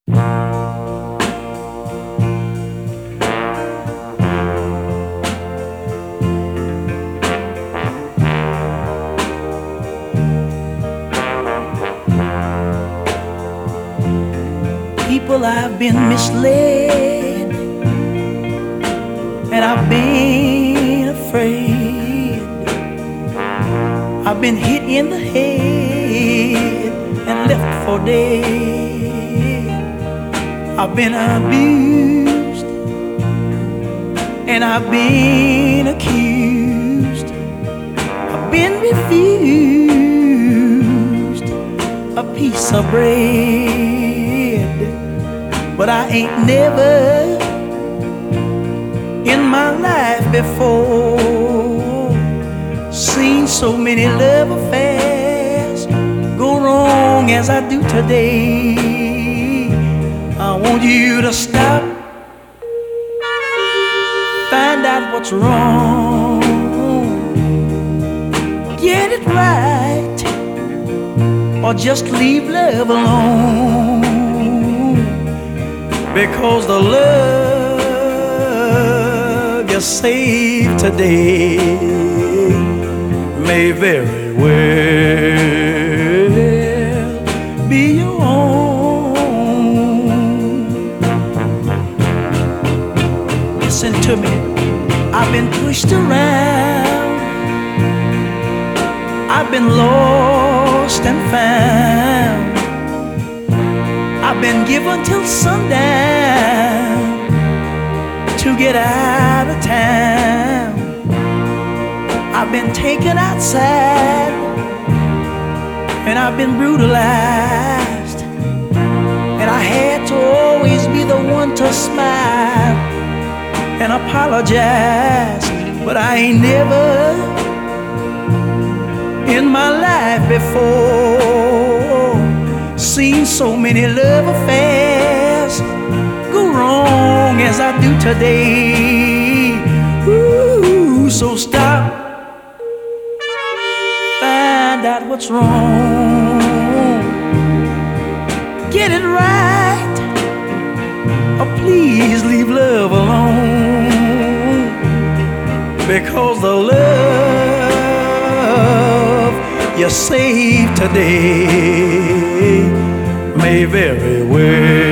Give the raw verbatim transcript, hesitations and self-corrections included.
People, I've been misled, and I've been afraid. I've been hit in the head and left for dead. I've been abused, and I've been accused. I've been refused a piece of bread, but I ain't never in my life before seen so many love affairs go wrong as I do today. I want you to stop, find out what's wrong, get it right, or just leave love alone. Because the love you save today may very well be your own. Listen to me, I've been pushed around, I've been lost and found, I've been given till sundown to get out of town. I've been taken outside, and I've been brutalized, and I had to always be the one to smile and apologize. But I ain't never in my life before seen so many love affairs go wrong as I do today. Ooh, so stop, find out what's wrong, get it right, or please leave love alone. Because the love you save today may very well